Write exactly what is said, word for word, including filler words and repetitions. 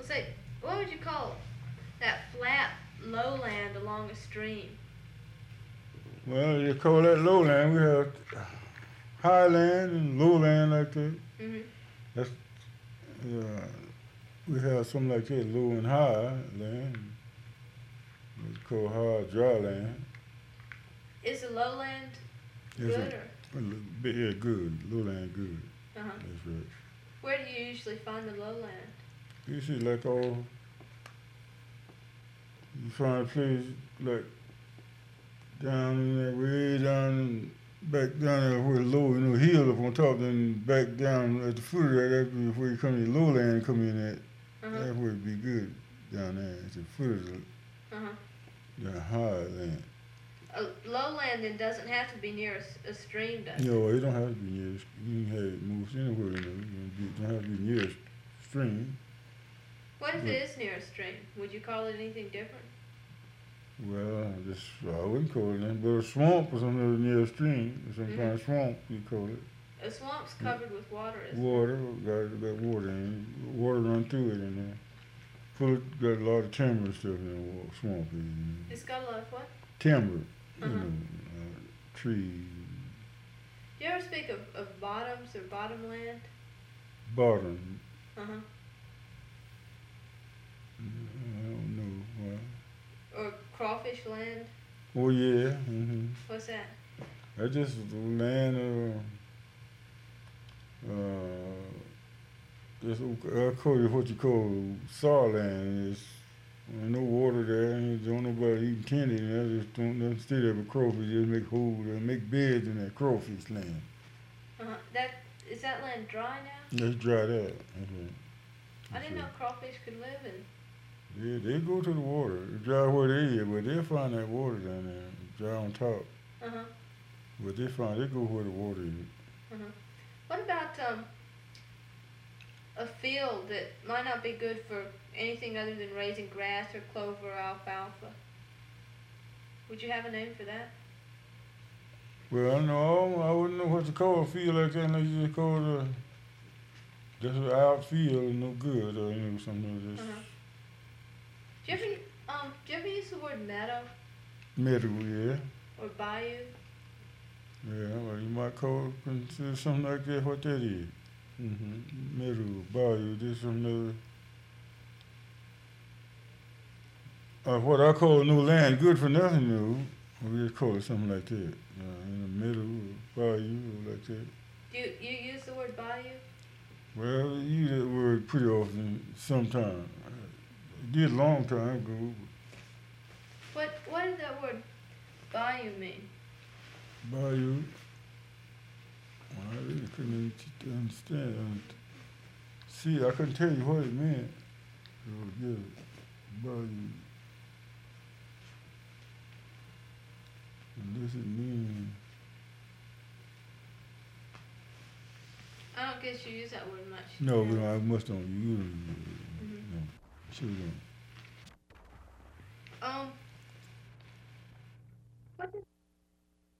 say, what would you call that flat lowland along a stream? Well, you call that lowland. We have highland and lowland like that. Mm-hmm. That's uh, we have something like that, low and high land. It's called high dry land. Is the lowland It's good a, or? a little bit, yeah, good. Lowland good. Uh-huh. That's right. Where do you usually find the lowland? You see, like all, you find a place like down in that way down in, back down there where it's low, you know, hill up on top, then back down at the foot of that, that's where you come in lowland, come in at. Uh-huh. That's where it'd be good down there. It's the foot of the, Uh-huh. the highland. A lowland then doesn't have to be near a, s- a stream, does it? No, it don't have to be near. You can have it moved anywhere. You know, it don't have to be near a stream. What if But- it is near a stream? Would you call it anything different? Well, this I wouldn't call it nothing but a swamp or something near a stream, or some kind of swamp you call it. A swamp's covered with water, isn't Water, got got water in it. Water run through it in there. Full of, got a lot of timber and stuff in the wa- swamp. it? In It's got a lot of what? timber, Uh-huh. you know, uh, trees, Do you ever speak of, of bottoms or bottomland? bottom. Uh-huh. I don't know why. Or crawfish land? Oh yeah. Mm-hmm. What's that? That's just the land of, uh, just, I call it what you call soil land. It's uh, no water there, and don't nobody even tend it, and I just don't, don't stay there with crawfish, just make holes and make beds in that crawfish land. Uh-huh. That, is that land dry now? Let's dry that. That's right. I didn't know crawfish could live in. Yeah, they go to the water. It's dry where they is, but they'll find that water down there. It's dry on top. Uh-huh. But they find, they go where the water is. Uh-huh. What about um, a field that might not be good for anything other than raising grass or clover or alfalfa? Would you have a name for that? Well, no, I wouldn't know what to call a field like that unless you just call it a, just an outfield, no good, or you know, something like this. Uh-huh. Do you ever um do you ever use the word meadow Meadow, yeah. or bayou? Yeah, well, you might call consider something like that what that is. Mm-hmm. Meadow, bayou, this something other. Uh, what I call new land, good for nothing, new. We just call it something like that. Uh, in the middle, or bayou, or like that. Do you, you use the word bayou? Well, I use that word pretty often, sometime. I did a long time ago. What what does that word bayou mean? Bayou. Well, I really couldn't even t- understand. Um, see, I couldn't tell you what it meant. So, yeah, bayou. Unless it means. I don't guess you use that word much. No, we don't, I must don't use it. Mhm. No, sure don't. Um, what does